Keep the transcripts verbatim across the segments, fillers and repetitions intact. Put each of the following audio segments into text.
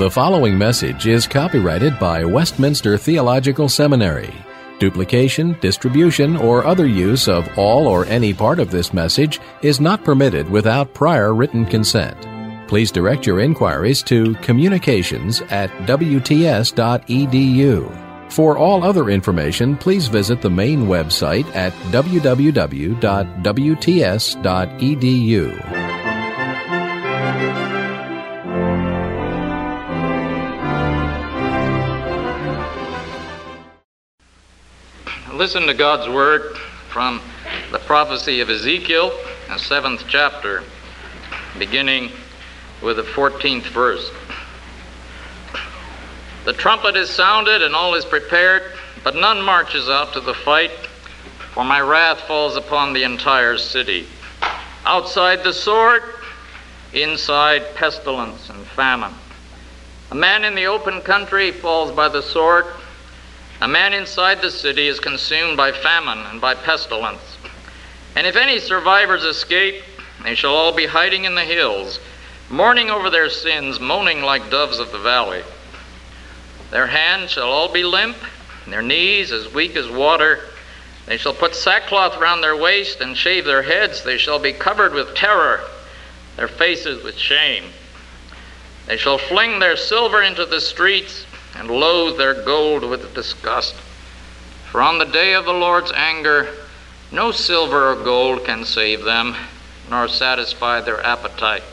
The following message is copyrighted by Westminster Theological Seminary. Duplication, distribution, or other use of all or any part of this message is not permitted without prior written consent. Please direct your inquiries to communications at w t s dot e d u. For all other information, please visit the main website at w w w dot w t s dot e d u. Listen to God's word from the prophecy of Ezekiel, the seventh chapter, beginning with the fourteenth verse. The trumpet is sounded and all is prepared, but none marches out to the fight, for my wrath falls upon the entire city. Outside the sword, inside pestilence and famine. A man in the open country falls by the sword. A man inside the city is consumed by famine and by pestilence. And if any survivors escape, they shall all be hiding in the hills, mourning over their sins, moaning like doves of the valley. Their hands shall all be limp, and their knees as weak as water. They shall put sackcloth round their waist and shave their heads. They shall be covered with terror, their faces with shame. They shall fling their silver into the streets and loathe their gold with disgust. For on the day of the Lord's anger, no silver or gold can save them, nor satisfy their appetite.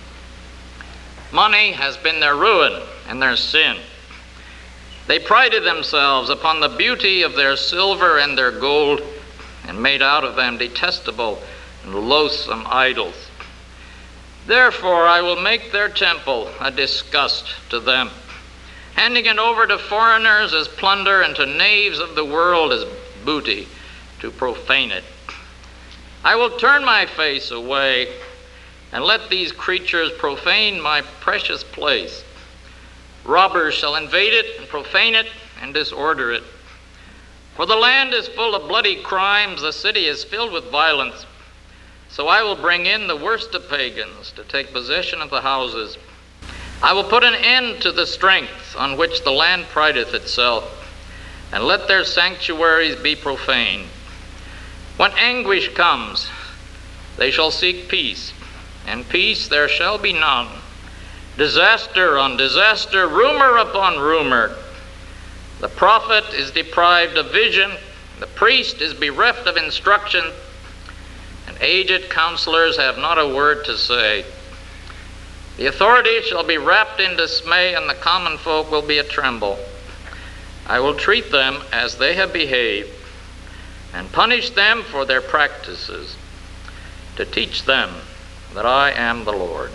Money has been their ruin and their sin. They prided themselves upon the beauty of their silver and their gold, and made out of them detestable and loathsome idols. Therefore I will make their temple a disgust to them, handing it over to foreigners as plunder and to knaves of the world as booty to profane it. I will turn my face away and let these creatures profane my precious place. Robbers shall invade it and profane it and disorder it. For the land is full of bloody crimes, the city is filled with violence. So I will bring in the worst of pagans to take possession of the houses. I will put an end to the strength on which the land prideth itself, and let their sanctuaries be profaned. When anguish comes, they shall seek peace, and peace there shall be none. Disaster on disaster, rumor upon rumor. The prophet is deprived of vision, the priest is bereft of instruction, and aged counselors have not a word to say. The authorities shall be wrapped in dismay, and the common folk will be a tremble. I will treat them as they have behaved, and punish them for their practices, to teach them that I am the Lord.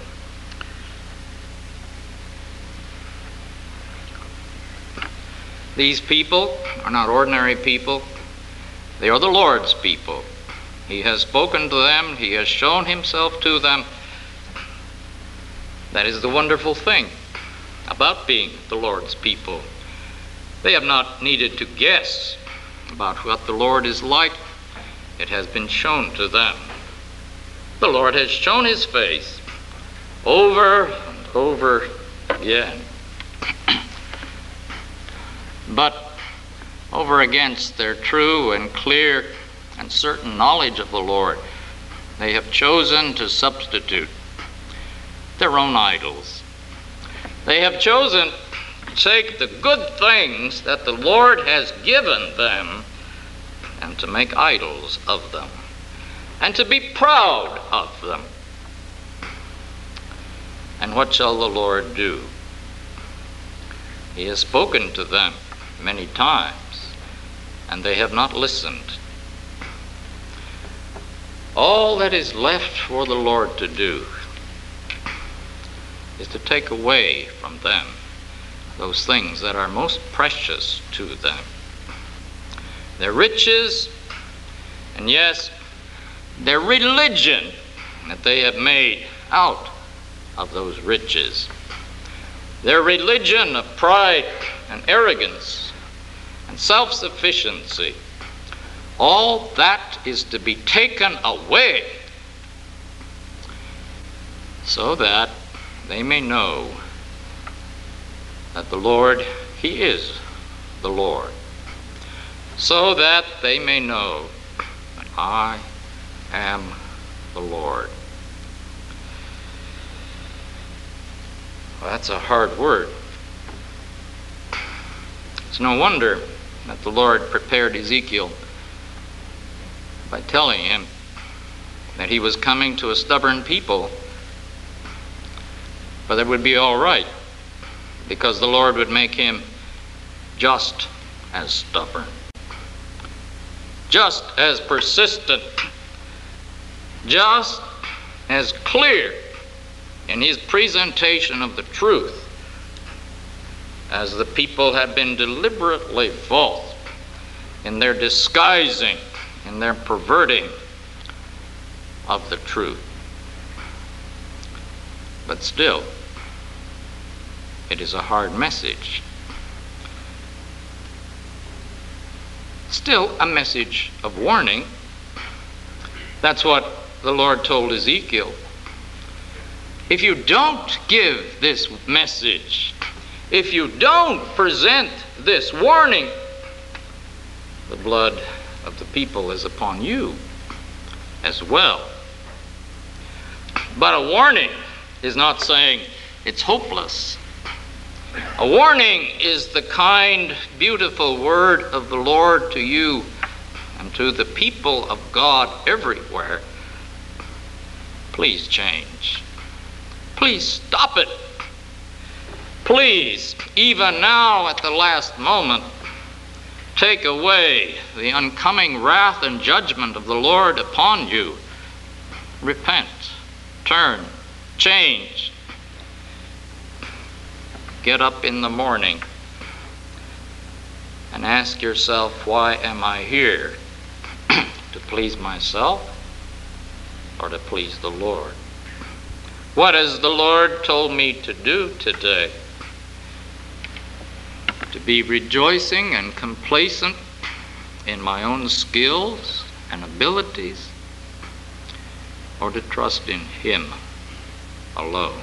These people are not ordinary people. They are the Lord's people. He has spoken to them. He has shown himself to them. That is the wonderful thing about being the Lord's people. They have not needed to guess about what the Lord is like. It has been shown to them. The Lord has shown his face over and over again. But over against their true and clear and certain knowledge of the Lord, they have chosen to substitute their own idols. They have chosen to take the good things that the Lord has given them and to make idols of them, and to be proud of them. And what shall the Lord do? He has spoken to them many times, and they have not listened. All that is left for the Lord to do is to take away from them those things that are most precious to them. Their riches, and yes, their religion that they have made out of those riches. Their religion of pride and arrogance and self-sufficiency. All that is to be taken away so that they may know that the Lord, he is the Lord, so that they may know that I am the Lord. Well, that's a hard word. It's no wonder that the Lord prepared Ezekiel by telling him that he was coming to a stubborn people, but it would be all right, because the Lord would make him just as stubborn, just as persistent, just as clear in his presentation of the truth as the people have been deliberately false in their disguising, in their perverting of the truth. But still, it is a hard message. Still a message of warning. That's what the Lord told Ezekiel. If you don't give this message, if you don't present this warning, the blood of the people is upon you as well. But a warning is not saying it's hopeless. A warning is the kind, beautiful word of the Lord to you and to the people of God everywhere. Please change. Please stop it. Please, even now at the last moment, take away the oncoming wrath and judgment of the Lord upon you. Repent, turn, change. Get up in the morning and ask yourself, why am I here? To please myself or to please the Lord? What has the Lord told me to do today? To be rejoicing and complacent in my own skills and abilities, or to trust in Him alone?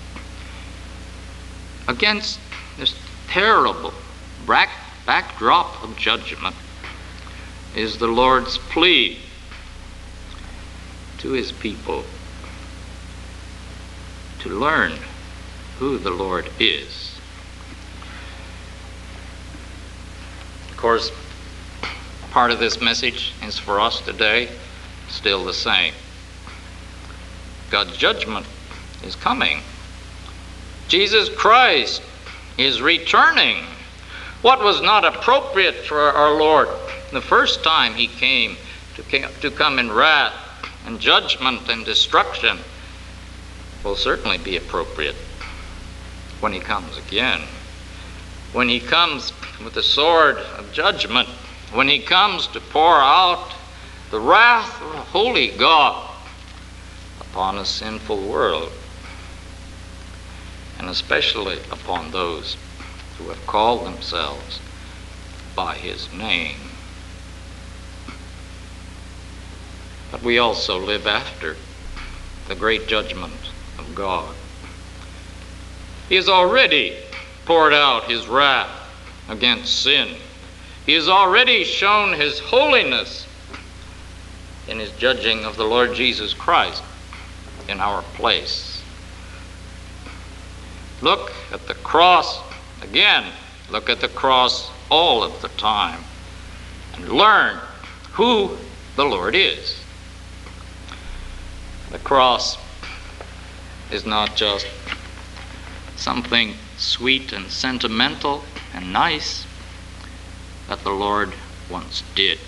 Against this terrible back, backdrop of judgment is the Lord's plea to His people to learn who the Lord is. Of course, part of this message is for us today still the same. God's judgment is coming. Jesus Christ is returning. What was not appropriate for our Lord the first time He came to, to come in wrath and judgment and destruction will certainly be appropriate when He comes again. When He comes with the sword of judgment, when He comes to pour out the wrath of the holy God upon a sinful world, and especially upon those who have called themselves by His name. But we also live after the great judgment of God. He has already poured out His wrath against sin. He has already shown His holiness in His judging of the Lord Jesus Christ in our place. Look at the cross again. Look at the cross all of the time and learn who the Lord is. The cross is not just something sweet and sentimental and nice that the Lord once did.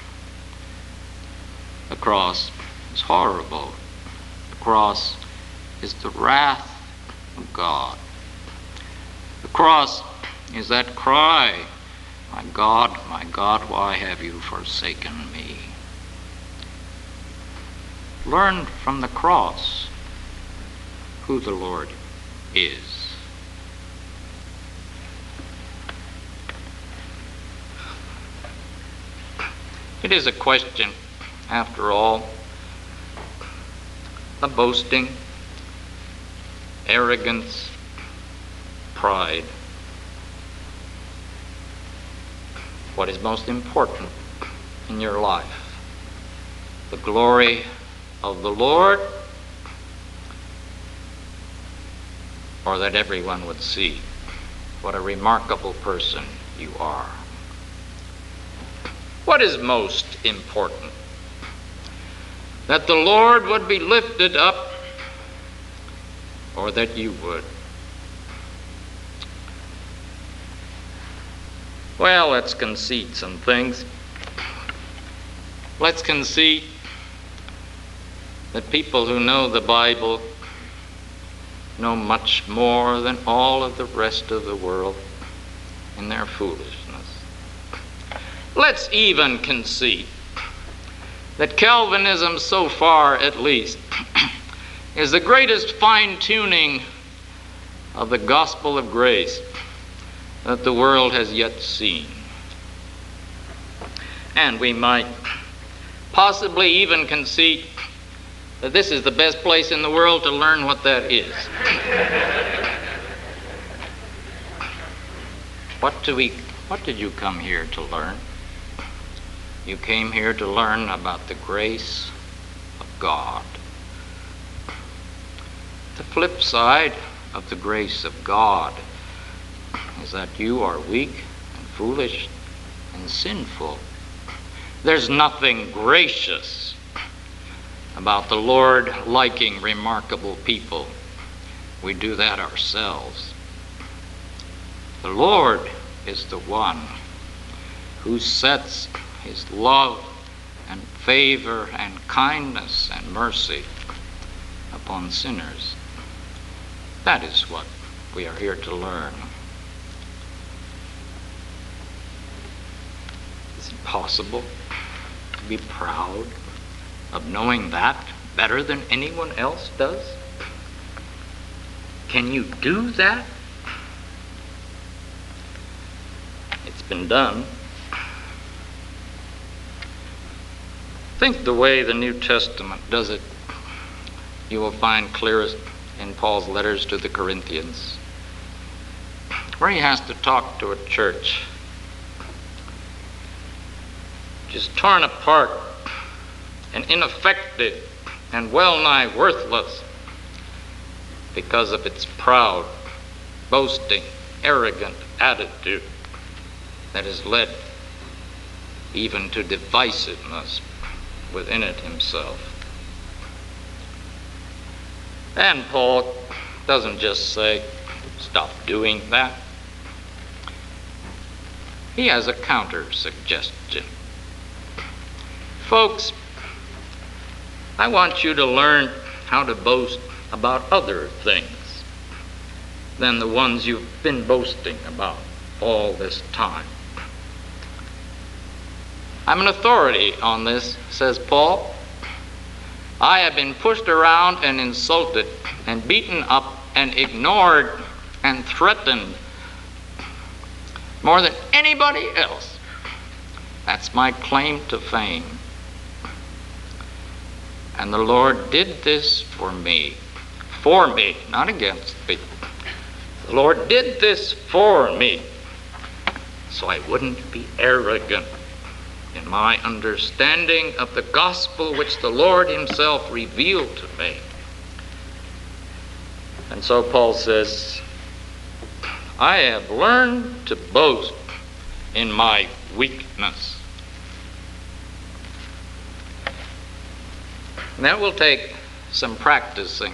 The cross is horrible. The cross is the wrath of God. The cross is that cry, "My God, my God, why have you forsaken me?" Learn from the cross who the Lord is. It is a question, after all, of boasting, arrogance, pride, what is most important in your life? The glory of the Lord, or that everyone would see what a remarkable person you are? What is most important? That the Lord would be lifted up, or that you would? Well, let's concede some things. Let's concede that people who know the Bible know much more than all of the rest of the world in their foolishness. Let's even concede that Calvinism, so far at least, is the greatest fine-tuning of the gospel of grace that the world has yet seen. And we might possibly even concede that this is the best place in the world to learn what that is. What do we, what did you come here to learn? You came here to learn about the grace of God. The flip side of the grace of God is that you are weak and foolish and sinful. There's nothing gracious about the Lord liking remarkable people. We do that ourselves. The Lord is the one who sets his love and favor and kindness and mercy upon sinners. That is what we are here to learn. Is it possible to be proud of knowing that better than anyone else does? Can you do that? It's been done. Think the way the New Testament does it. You will find clearest in Paul's letters to the Corinthians, where he has to talk to a church just torn apart and ineffective and well-nigh worthless because of its proud, boasting, arrogant attitude that has led even to divisiveness within it himself. And Paul doesn't just say, stop doing that. He has a counter suggestion. Folks, I want you to learn how to boast about other things than the ones you've been boasting about all this time. I'm an authority on this, says Paul. I have been pushed around and insulted and beaten up and ignored and threatened more than anybody else. That's my claim to fame. And the Lord did this for me. For me, not against me. The Lord did this for me, so I wouldn't be arrogant in my understanding of the gospel which the Lord himself revealed to me. And so Paul says, I have learned to boast in my weakness. And that will take some practicing.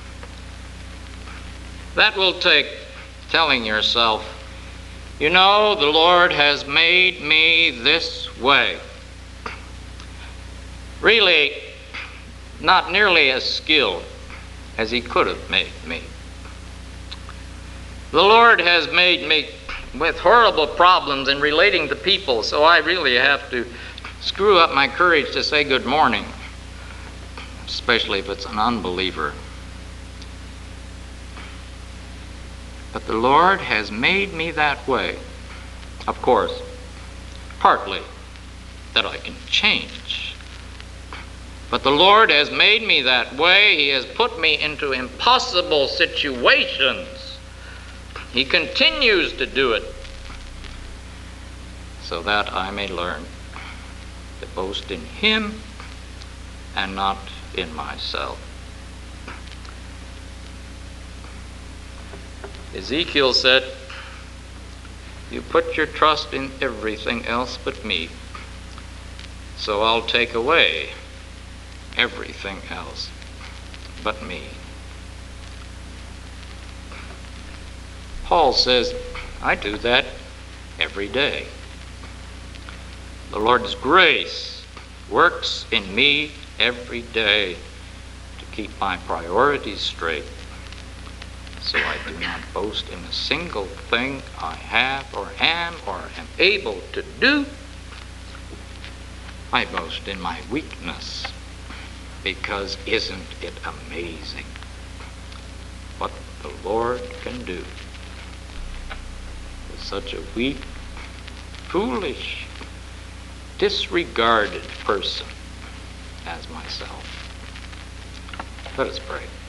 That will take telling yourself, you know, the Lord has made me this way. Really, not nearly as skilled as he could have made me. The Lord has made me with horrible problems in relating to people, so I really have to screw up my courage to say good morning, especially if it's an unbeliever. But the Lord has made me that way. Of course, partly that I can change. But the Lord has made me that way. He has put me into impossible situations. He continues to do it. so that I may learn to boast in him and not in myself. Ezekiel said, you put your trust in everything else but me, so I'll take away everything else but me. Paul says, I do that every day. The Lord's grace works in me every day to keep my priorities straight, so I do not boast in a single thing I have or am or am able to do. I boast in my weakness, because isn't it amazing what the Lord can do with such a weak, foolish, disregarded person as myself? Let us pray.